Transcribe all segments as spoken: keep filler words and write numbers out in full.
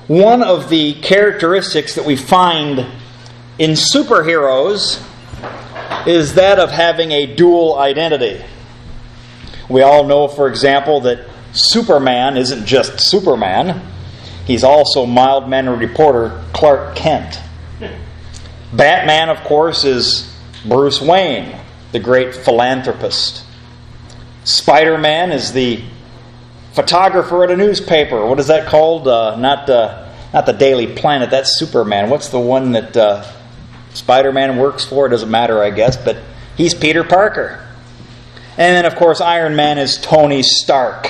One of the characteristics that we find in superheroes is that of having a dual identity. We all know, for example, that Superman isn't just Superman. He's also mild-mannered reporter Clark Kent. Batman, of course, is Bruce Wayne, the great philanthropist. Spider-Man is the photographer at a newspaper. What is that called? Uh, not, uh, not the Daily Planet. That's Superman. What's the one that uh, Spider-Man works for? It doesn't matter, I guess, but he's Peter Parker. And then, of course, Iron Man is Tony Stark.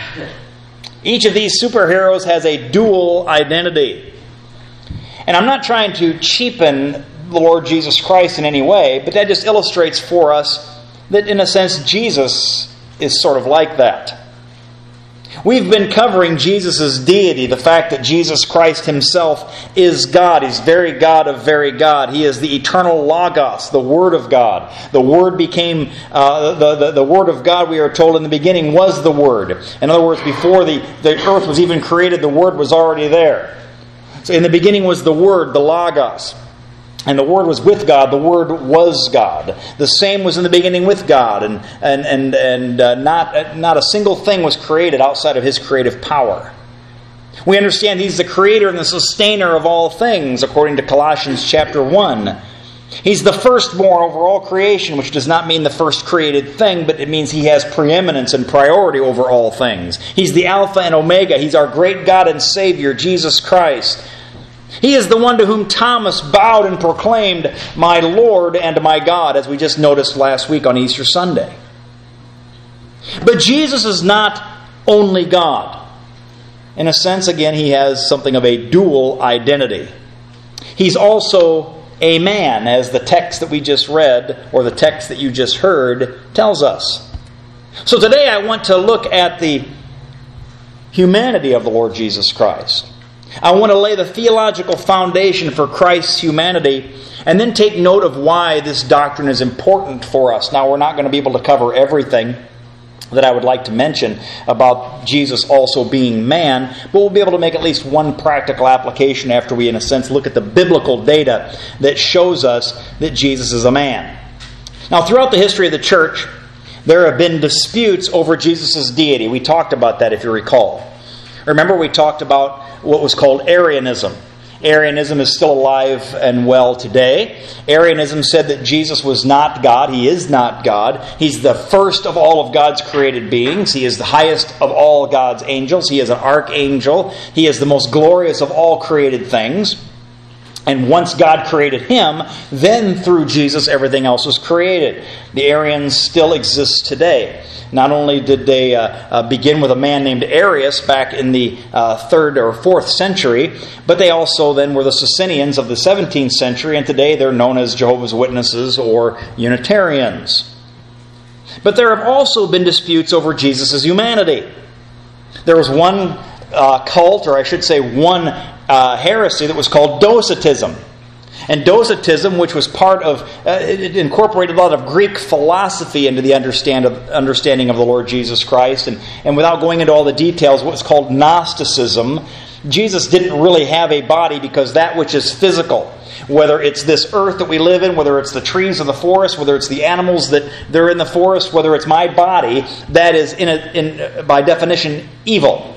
Each of these superheroes has a dual identity. And I'm not trying to cheapen the Lord Jesus Christ in any way, but that just illustrates for us that, in a sense, Jesus is sort of like that. We've been covering Jesus' deity, the fact that Jesus Christ himself is God. He's very God of very God. He is the eternal Logos, the Word of God. The Word became, uh, the, the, the Word of God, we are told in the beginning, was the Word. In other words, before the, the earth was even created, the Word was already there. So in the beginning was the Word, the Logos. And the Word was with God. The Word was God. The same was in the beginning with God. And and and, and uh, not, not a single thing was created outside of His creative power. We understand He's the creator and the sustainer of all things, according to Colossians chapter one. He's the firstborn over all creation, which does not mean the first created thing, but it means He has preeminence and priority over all things. He's the Alpha and Omega. He's our great God and Savior, Jesus Christ. He is the one to whom Thomas bowed and proclaimed, "My Lord and my God," as we just noticed last week on Easter Sunday. But Jesus is not only God. In a sense, again, He has something of a dual identity. He's also a man, as the text that we just read, or the text that you just heard, tells us. So today I want to look at the humanity of the Lord Jesus Christ. I want to lay the theological foundation for Christ's humanity and then take note of why this doctrine is important for us. Now, we're not going to be able to cover everything that I would like to mention about Jesus also being man, but we'll be able to make at least one practical application after we, in a sense, look at the biblical data that shows us that Jesus is a man. Now, throughout the history of the church, there have been disputes over Jesus' deity. We talked about that, if you recall. Remember, we talked about what was called Arianism. Arianism is still alive and well today. Arianism said that Jesus was not God. He is not God. He's the first of all of God's created beings. He is the highest of all God's angels. He is an archangel. He is the most glorious of all created things. And once God created Him, then through Jesus everything else was created. The Arians still exist today. Not only did they uh, uh, begin with a man named Arius back in the uh, third or fourth century, but they also then were the Socinians of the seventeenth century, and today they're known as Jehovah's Witnesses or Unitarians. But there have also been disputes over Jesus' humanity. There was one uh, cult, or I should say one uh, heresy that was called Docetism. And Docetism, which was part of, uh, it incorporated a lot of Greek philosophy into the understand of, understanding of the Lord Jesus Christ. And, and without going into all the details, what's called Gnosticism, Jesus didn't really have a body because that which is physical, whether it's this earth that we live in, whether it's the trees of the forest, whether it's the animals that they're in the forest, whether it's my body, that is, in, a, in by definition, evil.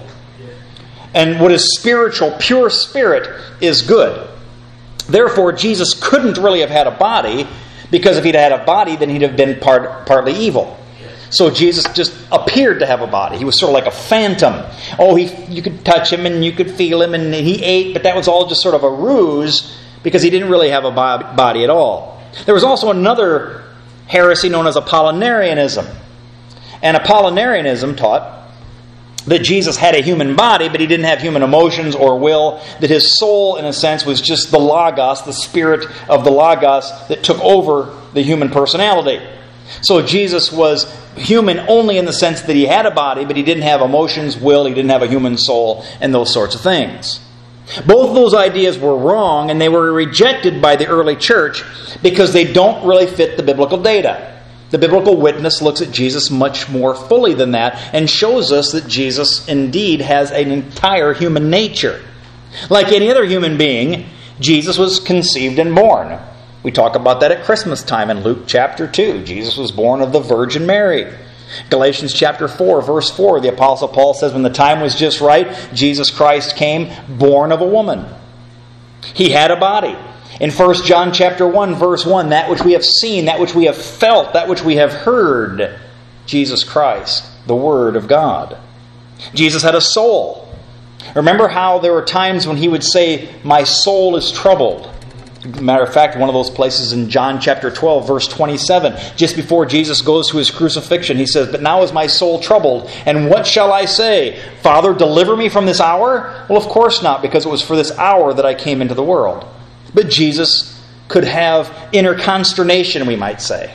And what is spiritual, pure spirit, is good. Therefore, Jesus couldn't really have had a body, because if he'd had a body, then he'd have been part, partly evil. So Jesus just appeared to have a body. He was sort of like a phantom. Oh, he you could touch him and you could feel him and he ate, but that was all just sort of a ruse because he didn't really have a body at all. There was also another heresy known as Apollinarianism. And Apollinarianism taught that Jesus had a human body, but he didn't have human emotions or will, that his soul, in a sense, was just the Logos, the spirit of the Logos that took over the human personality. So Jesus was human only in the sense that he had a body, but he didn't have emotions, will, he didn't have a human soul, and those sorts of things. Both of those ideas were wrong, and they were rejected by the early church because they don't really fit the biblical data. The biblical witness looks at Jesus much more fully than that and shows us that Jesus indeed has an entire human nature. Like any other human being, Jesus was conceived and born. We talk about that at Christmas time in Luke chapter two. Jesus was born of the Virgin Mary. Galatians chapter four, verse four, the Apostle Paul says, when the time was just right, Jesus Christ came born of a woman. He had a body. In First John chapter one, verse one, that which we have seen, that which we have felt, that which we have heard, Jesus Christ, the Word of God. Jesus had a soul. Remember how there were times when he would say, my soul is troubled. Matter of fact, one of those places in John chapter twelve, verse twenty-seven, just before Jesus goes to his crucifixion, he says, but now is my soul troubled, and what shall I say? Father, deliver me from this hour? Well, of course not, because it was for this hour that I came into the world. But Jesus could have inner consternation, we might say.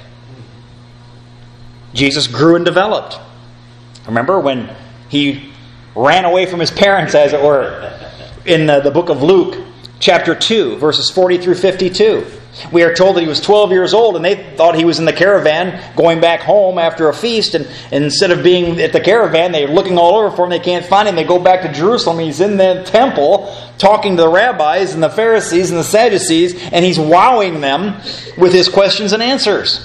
Jesus grew and developed. Remember when he ran away from his parents, as it were, in the, the book of Luke, chapter two, verses forty through fifty-two. We are told that he was twelve years old, and they thought he was in the caravan going back home after a feast. And, and instead of being at the caravan, they're looking all over for him. They can't find him. They go back to Jerusalem. He's in the temple talking to the rabbis and the Pharisees and the Sadducees, and he's wowing them with his questions and answers.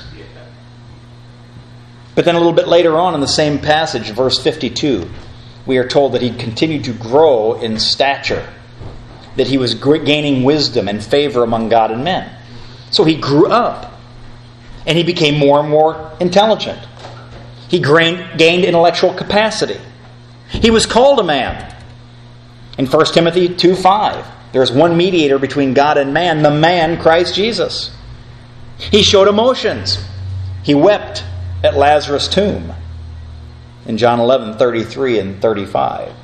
But then a little bit later on in the same passage, verse fifty-two, we are told that he continued to grow in stature, that he was gaining wisdom and favor among God and men. So he grew up, and he became more and more intelligent. He gained intellectual capacity. He was called a man. In First Timothy two five, there is one mediator between God and man, the man Christ Jesus. He showed emotions. He wept at Lazarus' tomb in John eleven thirty-three and thirty-five.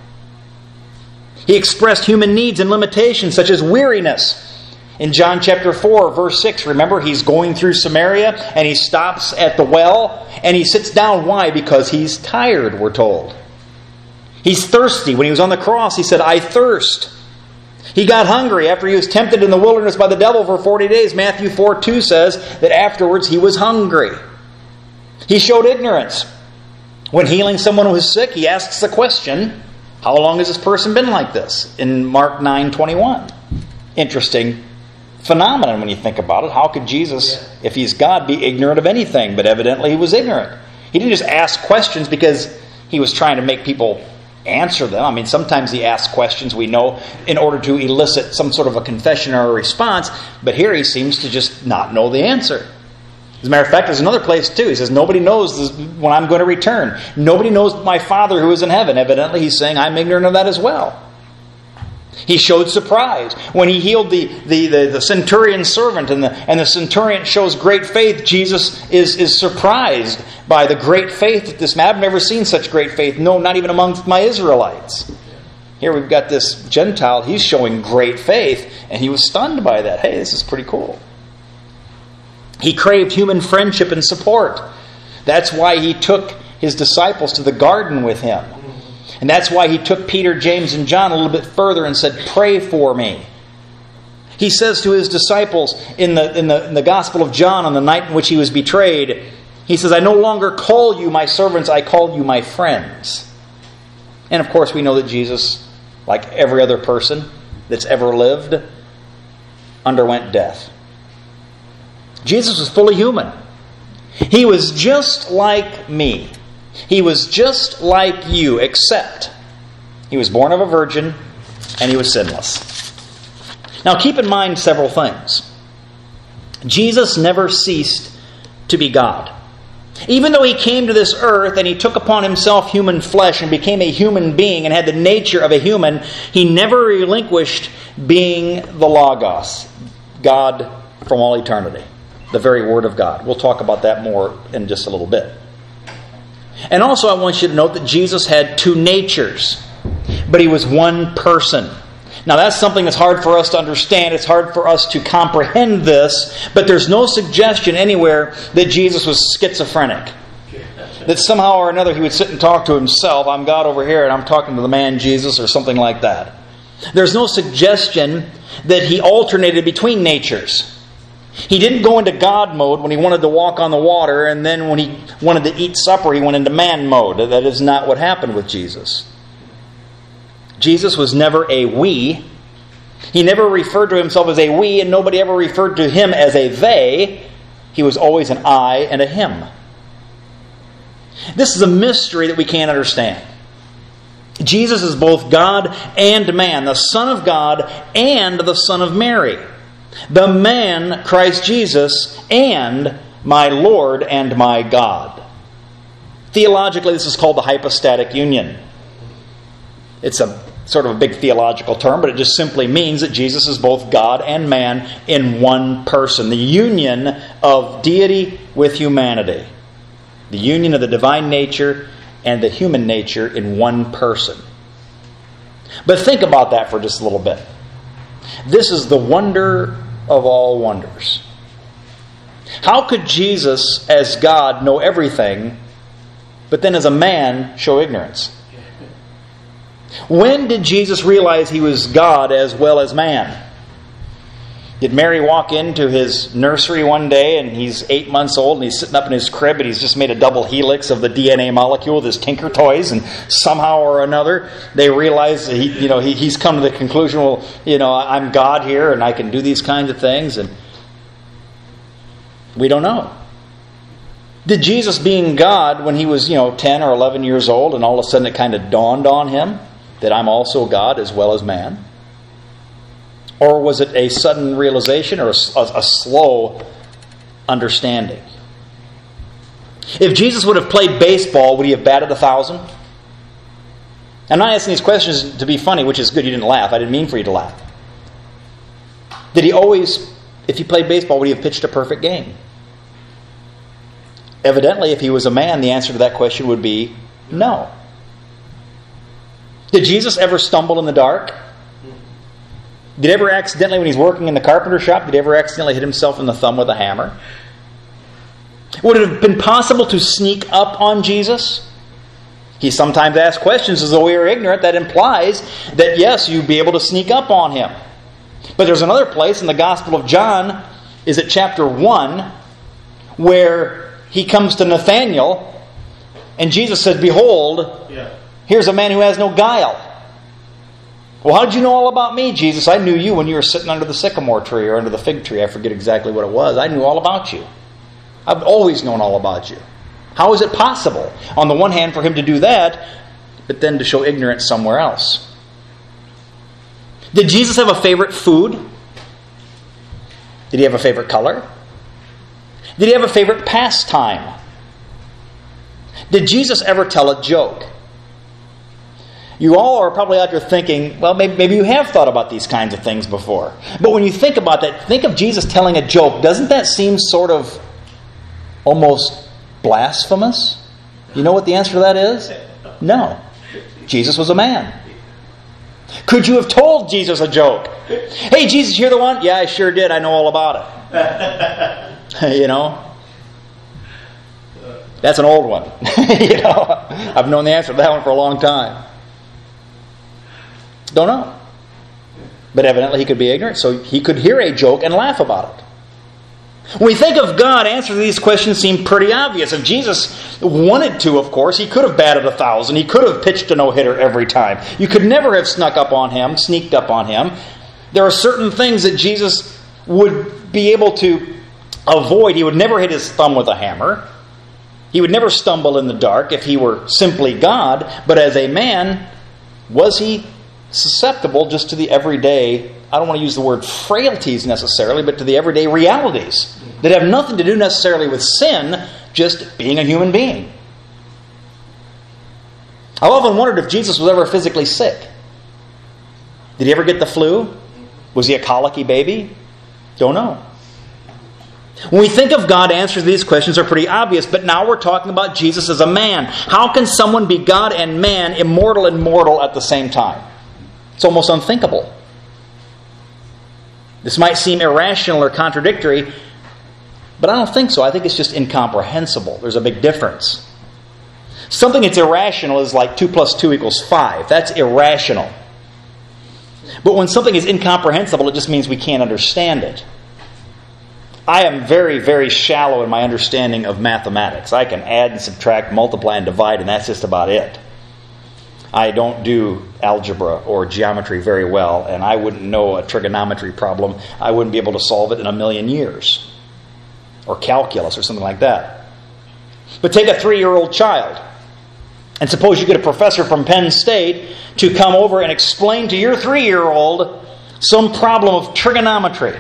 He expressed human needs and limitations such as weariness. In John chapter four, verse six, remember, he's going through Samaria and he stops at the well and he sits down. Why? Because he's tired, we're told. He's thirsty. When he was on the cross, he said, I thirst. He got hungry after he was tempted in the wilderness by the devil for forty days. Matthew four two says that afterwards he was hungry. He showed ignorance. When healing someone who is sick, he asks the question, how long has this person been like this? In Mark nine twenty-one. Interesting phenomenon when you think about it. How could Jesus, if he's God, be ignorant of anything? But evidently he was ignorant. He didn't just ask questions because he was trying to make people answer them. I mean, sometimes he asks questions, we know, in order to elicit some sort of a confession or a response. But here he seems to just not know the answer. As a matter of fact, there's another place too. He says, nobody knows when I'm going to return. Nobody knows my Father who is in heaven. Evidently, he's saying, I'm ignorant of that as well. He showed surprise. When he healed the, the, the, the centurion's servant, and the, and the centurion shows great faith, Jesus is, is surprised by the great faith that this man, I've never seen such great faith. No, not even amongst my Israelites. Here we've got this Gentile, he's showing great faith, and he was stunned by that. Hey, this is pretty cool. He craved human friendship and support. That's why he took his disciples to the garden with him. And that's why he took Peter, James, and John a little bit further and said, pray for me. He says to his disciples in the, in the, in the Gospel of John on the night in which he was betrayed, he says, I no longer call you my servants, I call you my friends. And of course we know that Jesus, like every other person that's ever lived, underwent death. Jesus was fully human. He was just like me. He was just like you, except he was born of a virgin and he was sinless. Now keep in mind several things. Jesus never ceased to be God. Even though he came to this earth and he took upon himself human flesh and became a human being and had the nature of a human, he never relinquished being the Logos, God from all eternity. The very Word of God. We'll talk about that more in just a little bit. And also I want you to note that Jesus had two natures, but he was one person. Now that's something that's hard for us to understand. It's hard for us to comprehend this, but there's no suggestion anywhere that Jesus was schizophrenic. That somehow or another he would sit and talk to himself. I'm God over here and I'm talking to the man Jesus, or something like that. There's no suggestion that he alternated between natures. He didn't go into God mode when he wanted to walk on the water, and then when he wanted to eat supper, he went into man mode. That is not what happened with Jesus. Jesus was never a we, He never referred to himself as a we, and nobody ever referred to him as a they. He was always an I and a him. This is a mystery that we can't understand. Jesus is both God and man, the Son of God and the Son of Mary. The man, Christ Jesus, and my Lord and my God. Theologically, this is called the hypostatic union. It's a sort of a big theological term, but it just simply means that Jesus is both God and man in one person. The union of deity with humanity. The union of the divine nature and the human nature in one person. But think about that for just a little bit. This is the wonder of all wonders. How could Jesus, as God, know everything, but then as a man, show ignorance? When did Jesus realize he was God as well as man? Did Mary walk into his nursery one day and he's eight months old and he's sitting up in his crib and he's just made a double helix of the D N A molecule with his Tinker Toys, and somehow or another they realize he, you know, he, he's come to the conclusion, well, you know, I'm God here and I can do these kinds of things, and we don't know. Did Jesus, being God, when he was, you know, ten or eleven years old, and all of a sudden it kind of dawned on him that I'm also God as well as man? Or was it a sudden realization or a, a, a slow understanding? If Jesus would have played baseball, would he have batted a thousand? I'm not asking these questions to be funny, which is good. You didn't laugh. I didn't mean for you to laugh. Did he always, if he played baseball, would he have pitched a perfect game? Evidently, if he was a man, the answer to that question would be no. Did Jesus ever stumble in the dark? Did he ever accidentally, when he's working in the carpenter shop, did he ever accidentally hit himself in the thumb with a hammer? Would it have been possible to sneak up on Jesus? He sometimes asks questions as though we are ignorant. That implies that, yes, you'd be able to sneak up on him. But there's another place in the Gospel of John, is it chapter one, where he comes to Nathanael, and Jesus said, behold, yeah. Here's a man who has no guile. Well, how did you know all about me, Jesus? I knew you when you were sitting under the sycamore tree or under the fig tree. I forget exactly what it was. I knew all about you. I've always known all about you. How is it possible, on the one hand, for him to do that, but then to show ignorance somewhere else? Did Jesus have a favorite food? Did he have a favorite color? Did he have a favorite pastime? Did Jesus ever tell a joke? You all are probably out there thinking, well, maybe, maybe you have thought about these kinds of things before. But when you think about that, think of Jesus telling a joke. Doesn't that seem sort of almost blasphemous? You know what the answer to that is? No. Jesus was a man. Could you have told Jesus a joke? Hey, Jesus, you're the one? Yeah, I sure did. I know all about it. You know? That's an old one. You know? I've known the answer to that one for a long time. Don't know. But evidently he could be ignorant, so he could hear a joke and laugh about it. When we think of God, answers to these questions seem pretty obvious. If Jesus wanted to, of course, he could have batted a thousand. He could have pitched a no-hitter every time. You could never have snuck up on him, sneaked up on him. There are certain things that Jesus would be able to avoid. He would never hit his thumb with a hammer. He would never stumble in the dark if he were simply God. But as a man, was he susceptible just to the everyday, I don't want to use the word frailties necessarily, but to the everyday realities that have nothing to do necessarily with sin, just being a human being? I've often wondered if Jesus was ever physically sick. Did he ever get the flu? Was he a colicky baby? Don't know. When we think of God, answers to these questions are pretty obvious, but now we're talking about Jesus as a man. How can someone be God and man, immortal and mortal at the same time? It's almost unthinkable. This might seem irrational or contradictory, but I don't think so. I think it's just incomprehensible. There's a big difference. Something that's irrational is like two plus two equals five. That's irrational. But when something is incomprehensible, it just means we can't understand it. I am very, very shallow in my understanding of mathematics. I can add and subtract, multiply and divide, and that's just about it. I don't do algebra or geometry very well, and I wouldn't know a trigonometry problem. I wouldn't be able to solve it in a million years. Or calculus or something like that. But take a three-year-old child, and suppose you get a professor from Penn State to come over and explain to your three-year-old some problem of trigonometry.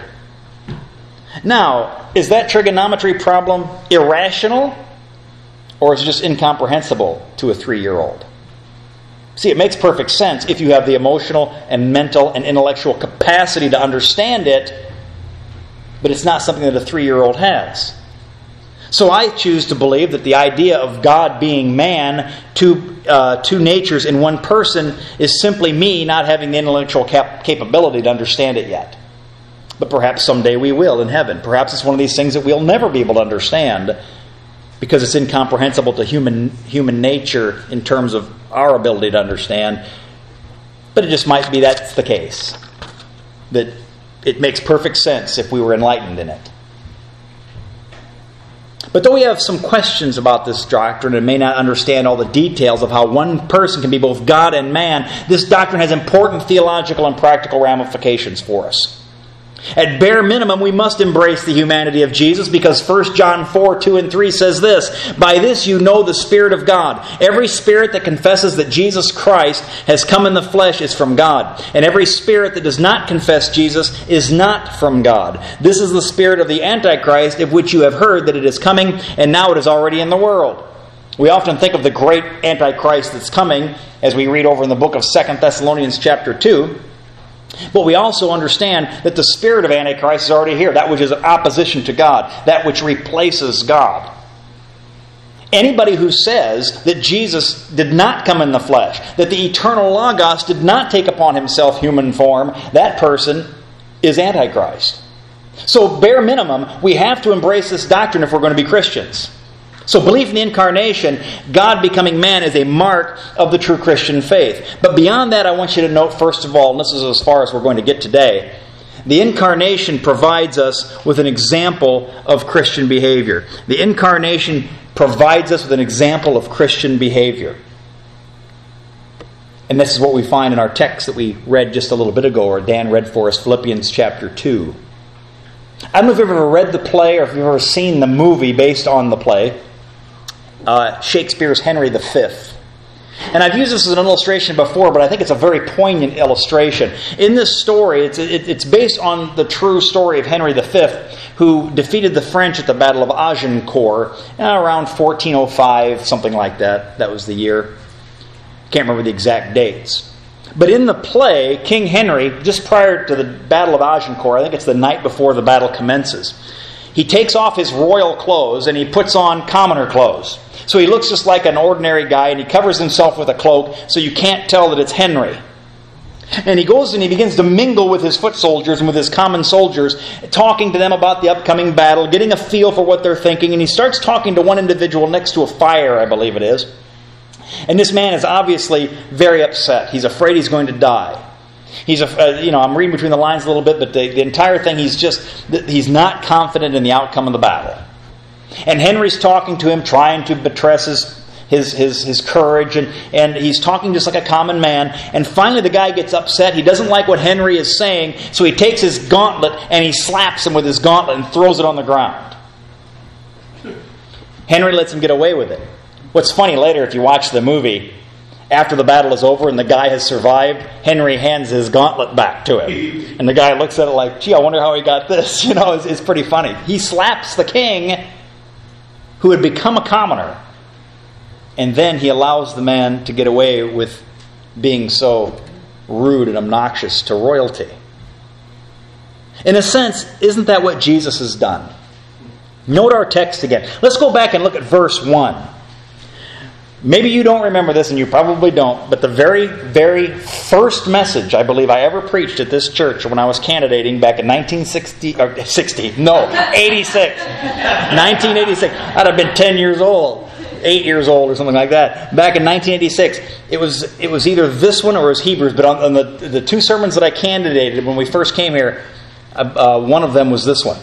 Now, is that trigonometry problem irrational, or is it just incomprehensible to a three-year-old? See, it makes perfect sense if you have the emotional and mental and intellectual capacity to understand it, but it's not something that a three-year-old has. So I choose to believe that the idea of God being man, two, uh, two natures in one person, is simply me not having the intellectual cap- capability to understand it yet. But perhaps someday we will in heaven. Perhaps it's one of these things that we'll never be able to understand because it's incomprehensible to human human nature in terms of our ability to understand. But it just might be that's the case. That it makes perfect sense if we were enlightened in it. But though we have some questions about this doctrine and may not understand all the details of how one person can be both God and man, this doctrine has important theological and practical ramifications for us. At bare minimum, we must embrace the humanity of Jesus because First John four, two and three says this, "By this you know the Spirit of God. Every spirit that confesses that Jesus Christ has come in the flesh is from God. And every spirit that does not confess Jesus is not from God. This is the spirit of the Antichrist, of which you have heard that it is coming, and now it is already in the world." We often think of the great Antichrist that's coming as we read over in the book of Second Thessalonians chapter two. But we also understand that the spirit of Antichrist is already here. That which is opposition to God. That which replaces God. Anybody who says that Jesus did not come in the flesh, that the eternal Logos did not take upon himself human form, that person is Antichrist. So bare minimum, we have to embrace this doctrine if we're going to be Christians. So belief in the incarnation, God becoming man, is a mark of the true Christian faith. But beyond that, I want you to note, first of all, and this is as far as we're going to get today, the incarnation provides us with an example of Christian behavior. The incarnation provides us with an example of Christian behavior. And this is what we find in our text that we read just a little bit ago, or Dan read for us, Philippians chapter two. I don't know if you've ever read the play or if you've ever seen the movie based on the play. Uh, Shakespeare's Henry the Fifth. And I've used this as an illustration before, but I think it's a very poignant illustration. In this story, it's, it, it's based on the true story of Henry the Fifth, who defeated the French at the Battle of Agincourt uh, around fourteen oh five, something like that. That was the year. Can't remember the exact dates. But in the play, King Henry, just prior to the Battle of Agincourt, I think it's the night before the battle commences, he takes off his royal clothes and he puts on commoner clothes. So he looks just like an ordinary guy, and he covers himself with a cloak so you can't tell that it's Henry. And he goes and he begins to mingle with his foot soldiers and with his common soldiers, talking to them about the upcoming battle, getting a feel for what they're thinking. And he starts talking to one individual next to a fire, I believe it is. And this man is obviously very upset. He's afraid he's going to die. He's, a, uh, you know, I'm reading between the lines a little bit, but the, the entire thing, he's just, he's not confident in the outcome of the battle. And Henry's talking to him, trying to buttress his, his, his, his courage, and, and he's talking just like a common man. And finally the guy gets upset. He doesn't like what Henry is saying, so he takes his gauntlet and he slaps him with his gauntlet and throws it on the ground. Henry lets him get away with it. What's funny, later if you watch the movie, after the battle is over and the guy has survived, Henry hands his gauntlet back to him. And the guy looks at it like, gee, I wonder how he got this. You know, it's, it's pretty funny. He slaps the king, who had become a commoner, and then he allows the man to get away with being so rude and obnoxious to royalty. In a sense, isn't that what Jesus has done? Note our text again. Let's go back and look at verse one. Maybe you don't remember this, and you probably don't, but the very, very first message I believe I ever preached at this church when I was candidating back in nineteen sixty, or sixty, no, eighty-six. nineteen eighty-six. I'd have been ten years old, eight years old or something like that. Back in nineteen eighty-six, it was it was either this one or it was Hebrews, but on, on the, the two sermons that I candidated when we first came here, uh, one of them was this one.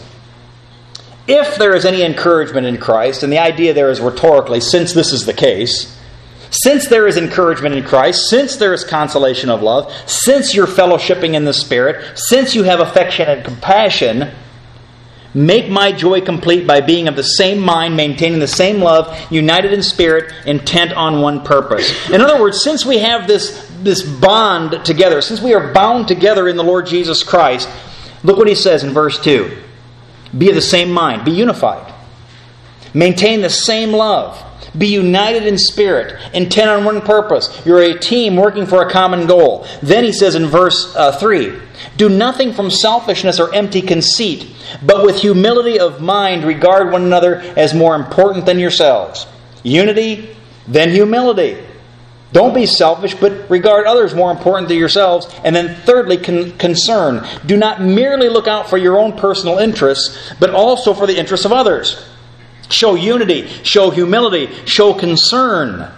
If there is any encouragement in Christ, and the idea there is rhetorically, since this is the case, Since there is encouragement in Christ, since there is consolation of love, since you're fellowshipping in the Spirit, since you have affection and compassion, make my joy complete by being of the same mind, maintaining the same love, united in spirit, intent on one purpose. In other words, since we have this, this bond together, since we are bound together in the Lord Jesus Christ, look what he says in verse two. Be of the same mind, be unified. Maintain the same love. Be united in spirit, intent on one purpose. You're a team working for a common goal. Then he says in verse uh, three, do nothing from selfishness or empty conceit, but with humility of mind regard one another as more important than yourselves. Unity, then humility. Don't be selfish, but regard others more important than yourselves. And then thirdly, con- concern. Do not merely look out for your own personal interests, but also for the interests of others. Show unity, show humility, show concern.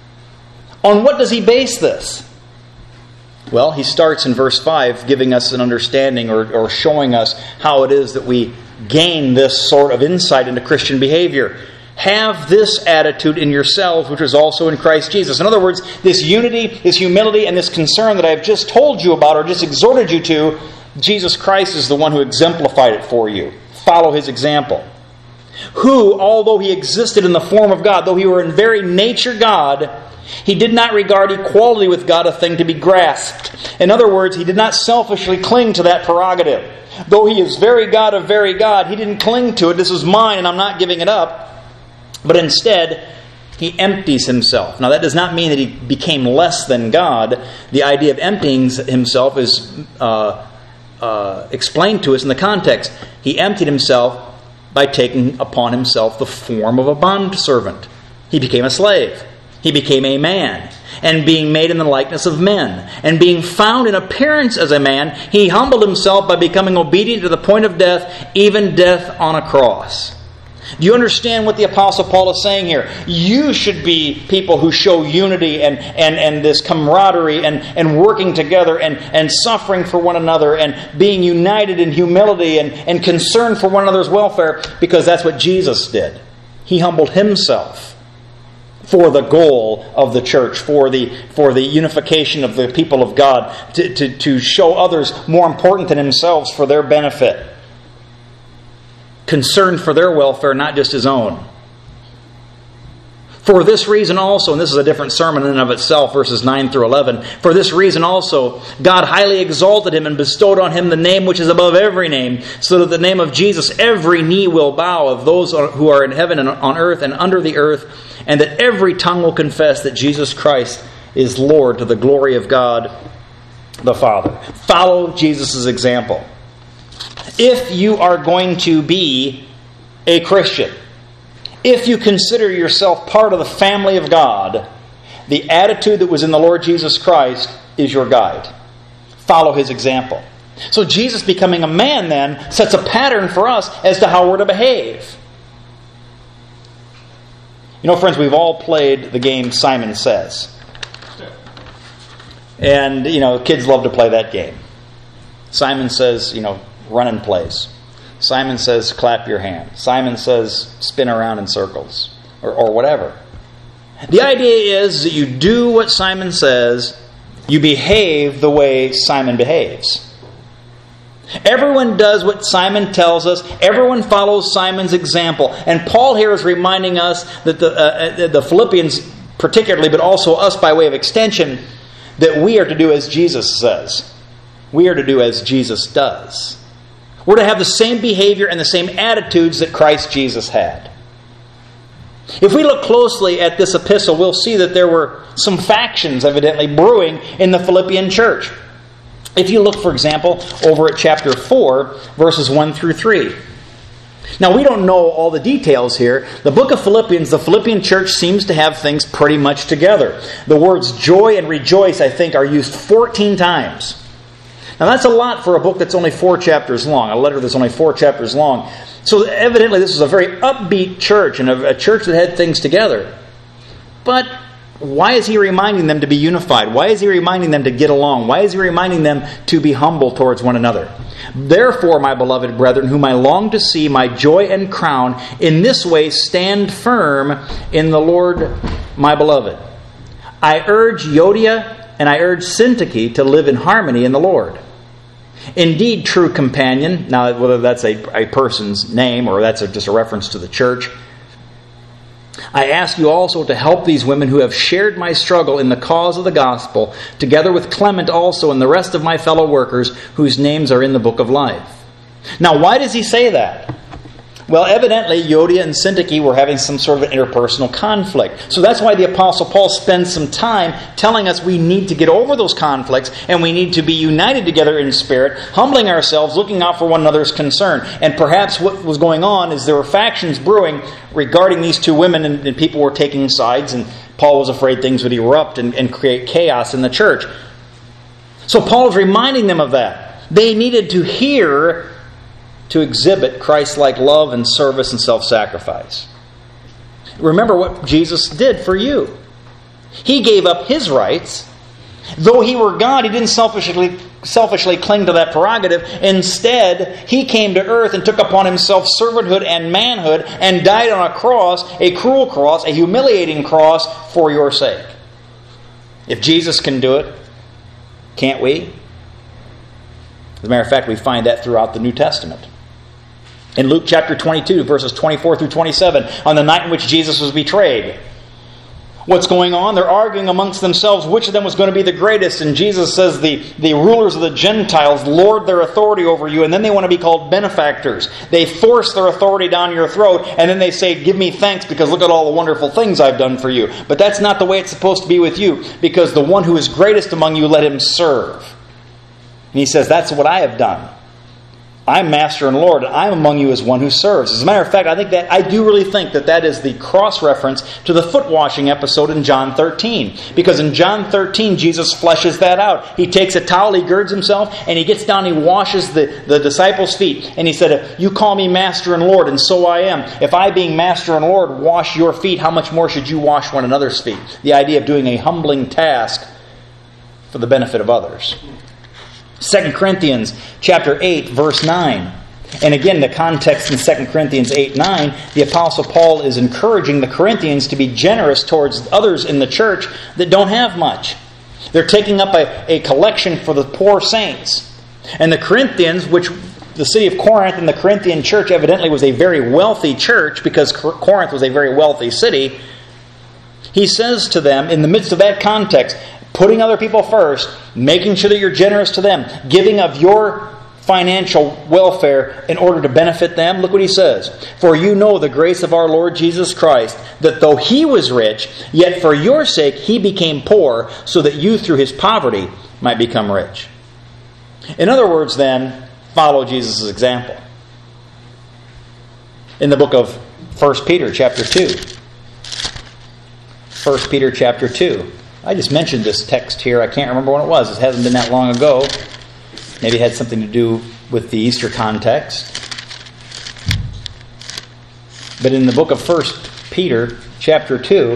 On what does he base this? Well, he starts in verse five giving us an understanding or, or showing us how it is that we gain this sort of insight into Christian behavior. Have this attitude in yourselves, which is also in Christ Jesus. In other words, this unity, this humility, and this concern that I've just told you about or just exhorted you to, Jesus Christ is the one who exemplified it for you. Follow his example. Who, although he existed in the form of God, though he were in very nature God, he did not regard equality with God a thing to be grasped. In other words, he did not selfishly cling to that prerogative. Though he is very God of very God, he didn't cling to it. This is mine and I'm not giving it up. But instead, he empties himself. Now, that does not mean that he became less than God. The idea of emptying himself is uh, uh, explained to us in the context. He emptied himself by taking upon himself the form of a bondservant. He became a slave. He became a man. And being made in the likeness of men, and being found in appearance as a man, he humbled himself by becoming obedient to the point of death, even death on a cross. Do you understand what the Apostle Paul is saying here? You should be people who show unity and, and, and this camaraderie and, and working together and, and suffering for one another and being united in humility and, and concern for one another's welfare, because that's what Jesus did. He humbled himself for the goal of the church, for the for the unification of the people of God, to, to, to show others more important than themselves for their benefit. Concerned for their welfare, not just his own. For this reason also, and this is a different sermon in and of itself, verses nine through eleven. For this reason also, God highly exalted him and bestowed on him the name which is above every name, so that the name of Jesus every knee will bow, of those who are in heaven and on earth and under the earth, and that every tongue will confess that Jesus Christ is Lord, to the glory of God the Father. Follow Jesus' example. If you are going to be a Christian, if you consider yourself part of the family of God, the attitude that was in the Lord Jesus Christ is your guide. Follow his example. So Jesus becoming a man then sets a pattern for us as to how we're to behave. You know, friends, we've all played the game Simon Says. And, you know, kids love to play that game. Simon says, you know, run in place. Simon says, clap your hand. Simon says, spin around in circles. Or, or whatever. The idea is that you do what Simon says, you behave the way Simon behaves. Everyone does what Simon tells us. Everyone follows Simon's example. And Paul here is reminding us that the, uh, the Philippians particularly, but also us by way of extension, that we are to do as Jesus says. We are to do as Jesus does. We're to have the same behavior and the same attitudes that Christ Jesus had. If we look closely at this epistle, we'll see that there were some factions evidently brewing in the Philippian church. If you look, for example, over at chapter four, verses one through three. Now, we don't know all the details here. The book of Philippians, the Philippian church seems to have things pretty much together. The words joy and rejoice, I think, are used fourteen times. Now, that's a lot for a book that's only four chapters long, a letter that's only four chapters long. So, evidently, this was a very upbeat church and a, a church that had things together. But why is he reminding them to be unified? Why is he reminding them to get along? Why is he reminding them to be humble towards one another? Therefore, my beloved brethren, whom I long to see, my joy and crown, in this way stand firm in the Lord, my beloved. I urge Euodia and I urge Syntyche to live in harmony in the Lord. Indeed, true companion, now whether that's a, a person's name or that's a, just a reference to the church, I ask you also to help these women who have shared my struggle in the cause of the gospel, together with Clement also and the rest of my fellow workers whose names are in the book of life. Now, why does he say that? Well, evidently, Euodia and Syntyche were having some sort of an interpersonal conflict. So that's why the Apostle Paul spends some time telling us we need to get over those conflicts and we need to be united together in spirit, humbling ourselves, looking out for one another's concern. And perhaps what was going on is there were factions brewing regarding these two women, and, and people were taking sides, and Paul was afraid things would erupt and, and create chaos in the church. So Paul is reminding them of that. They needed to hear to exhibit Christ-like love and service and self-sacrifice. Remember what Jesus did for you. He gave up His rights. Though He were God, He didn't selfishly, selfishly cling to that prerogative. Instead, He came to earth and took upon Himself servanthood and manhood and died on a cross, a cruel cross, a humiliating cross for your sake. If Jesus can do it, can't we? As a matter of fact, we find that throughout the New Testament. In Luke chapter twenty-two, verses twenty-four through twenty-seven, on the night in which Jesus was betrayed, what's going on? They're arguing amongst themselves which of them was going to be the greatest. And Jesus says the, the rulers of the Gentiles lord their authority over you, and then they want to be called benefactors. They force their authority down your throat, and then they say, give me thanks because look at all the wonderful things I've done for you. But that's not the way it's supposed to be with you, because the one who is greatest among you, let him serve. And he says, that's what I have done. I'm Master and Lord, and I'm among you as one who serves. As a matter of fact, I think that I do really think that that is the cross-reference to the foot washing episode in John thirteen. Because in John thirteen, Jesus fleshes that out. He takes a towel, he girds himself, and he gets down and he washes the, the disciples' feet. And he said, you call me Master and Lord, and so I am. If I, being Master and Lord, wash your feet, how much more should you wash one another's feet? The idea of doing a humbling task for the benefit of others. Second Corinthians chapter eight, verse nine. And again, the context in Second Corinthians eight nine, the Apostle Paul is encouraging the Corinthians to be generous towards others in the church that don't have much. They're taking up a, a collection for the poor saints. And the Corinthians, which the city of Corinth and the Corinthian church evidently was a very wealthy church because Corinth was a very wealthy city, he says to them, in the midst of that context, putting other people first, making sure that you're generous to them, giving of your financial welfare in order to benefit them. Look what he says. For you know the grace of our Lord Jesus Christ, that though He was rich, yet for your sake He became poor, so that you through His poverty might become rich. In other words, then, follow Jesus' example. In the book of First Peter chapter two. First Peter chapter two. I just mentioned this text here. I can't remember when it was. It hasn't been that long ago. Maybe it had something to do with the Easter context. But in the book of First Peter, chapter two,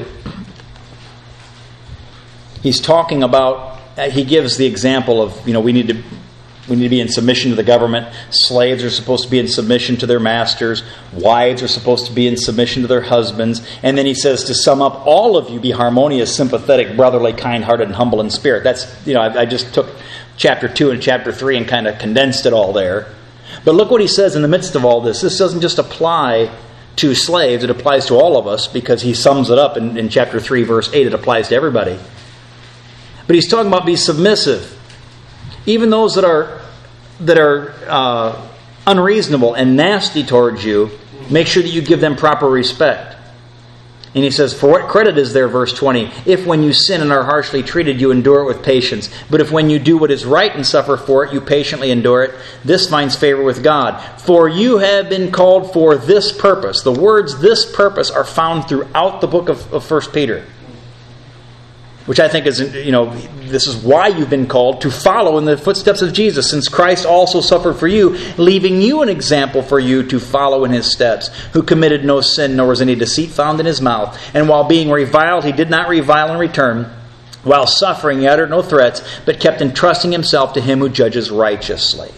he's talking about, he gives the example of, you know, we need to we need to be in submission to the government. Slaves are supposed to be in submission to their masters. Wives are supposed to be in submission to their husbands. And then he says, to sum up, all of you be harmonious, sympathetic, brotherly, kind-hearted, and humble in spirit. That's, you know, I, I just took chapter two and chapter three and kind of condensed it all there. But look what he says in the midst of all this. This doesn't just apply to slaves. It applies to all of us because he sums it up in, in chapter three, verse eight. It applies to everybody. But he's talking about be submissive. Even those that are that are uh, unreasonable and nasty towards you, make sure that you give them proper respect. And he says, for what credit is there, verse twenty, if when you sin and are harshly treated, you endure it with patience. But if when you do what is right and suffer for it, you patiently endure it, this finds favor with God. For you have been called for this purpose. The words this purpose are found throughout the book of, of First Peter. Which I think is, you know, this is why you've been called to follow in the footsteps of Jesus, since Christ also suffered for you, leaving you an example for you to follow in His steps, who committed no sin, nor was any deceit found in His mouth. And while being reviled, He did not revile in return. While suffering, He uttered no threats, but kept entrusting Himself to Him who judges righteously.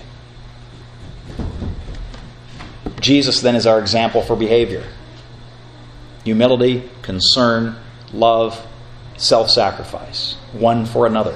Jesus then is our example for behavior. Humility, concern, love, self-sacrifice, one for another.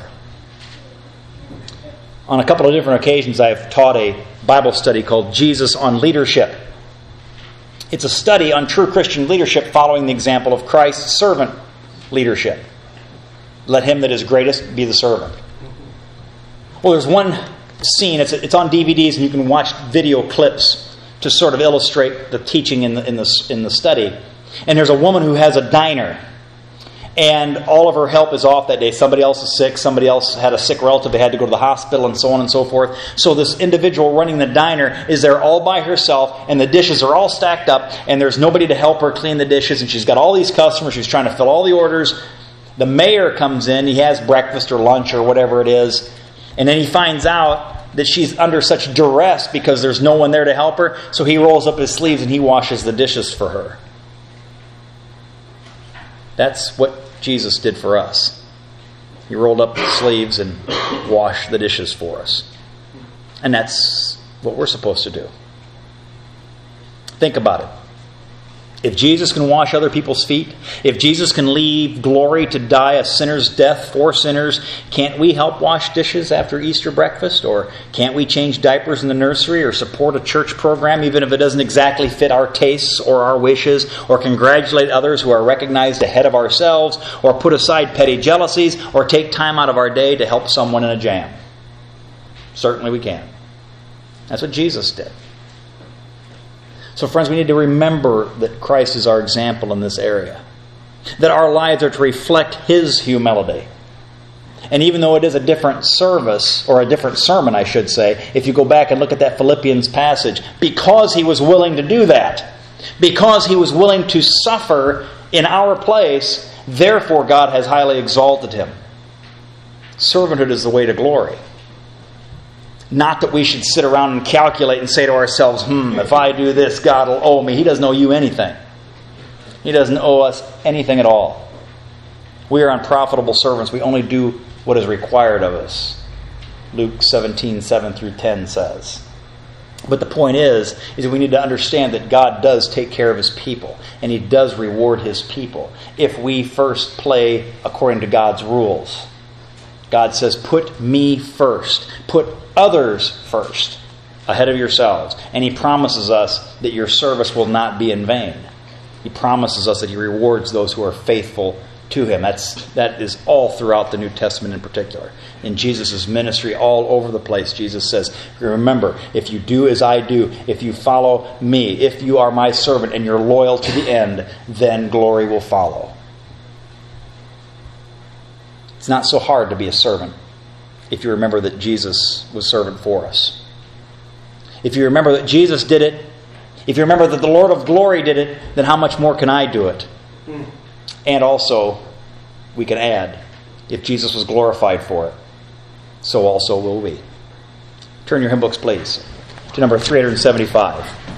On a couple of different occasions, I've taught a Bible study called Jesus on Leadership. It's a study on true Christian leadership following the example of Christ's servant leadership. Let him that is greatest be the servant. Well, there's one scene, it's, it's on D V Ds, and you can watch video clips to sort of illustrate the teaching in the, in the, in the study. And there's a woman who has a diner. And all of her help is off that day. Somebody else is sick. Somebody else had a sick relative. They had to go to the hospital and so on and so forth. So this individual running the diner is there all by herself, and the dishes are all stacked up, and there's nobody to help her clean the dishes, and she's got all these customers. She's trying to fill all the orders. The mayor comes in. He has breakfast or lunch or whatever it is. And then he finds out that she's under such duress because there's no one there to help her. So he rolls up his sleeves and he washes the dishes for her. That's what Jesus did for us. He rolled up his sleeves and washed the dishes for us. And that's what we're supposed to do. Think about it. If Jesus can wash other people's feet, if Jesus can leave glory to die a sinner's death for sinners, can't we help wash dishes after Easter breakfast? Or can't we change diapers in the nursery or support a church program even if it doesn't exactly fit our tastes or our wishes? Or congratulate others who are recognized ahead of ourselves? Or put aside petty jealousies? Or take time out of our day to help someone in a jam? Certainly we can. That's what Jesus did. So friends, we need to remember that Christ is our example in this area. That our lives are to reflect His humility. And even though it is a different service, or a different sermon, I should say, if you go back and look at that Philippians passage, because He was willing to do that, because He was willing to suffer in our place, therefore God has highly exalted Him. Servanthood is the way to glory. Not that we should sit around and calculate and say to ourselves, hmm, if I do this, God will owe me. He doesn't owe you anything. He doesn't owe us anything at all. We are unprofitable servants. We only do what is required of us. Luke seventeen, seven through ten says. But the point is, is that we need to understand that God does take care of His people. And He does reward His people. If we first play according to God's rules. God says, put me first. Put others first, ahead of yourselves. And He promises us that your service will not be in vain. He promises us that He rewards those who are faithful to Him. That's, that is all throughout the New Testament in particular. In Jesus' ministry all over the place, Jesus says, remember, if you do as I do, if you follow me, if you are my servant and you're loyal to the end, then glory will follow. It's not so hard to be a servant if you remember that Jesus was servant for us. If you remember that Jesus did it, if you remember that the Lord of glory did it, then how much more can I do it? Mm. And also, we can add, if Jesus was glorified for it, so also will we. Turn your hymn books, please, to number three seventy-five.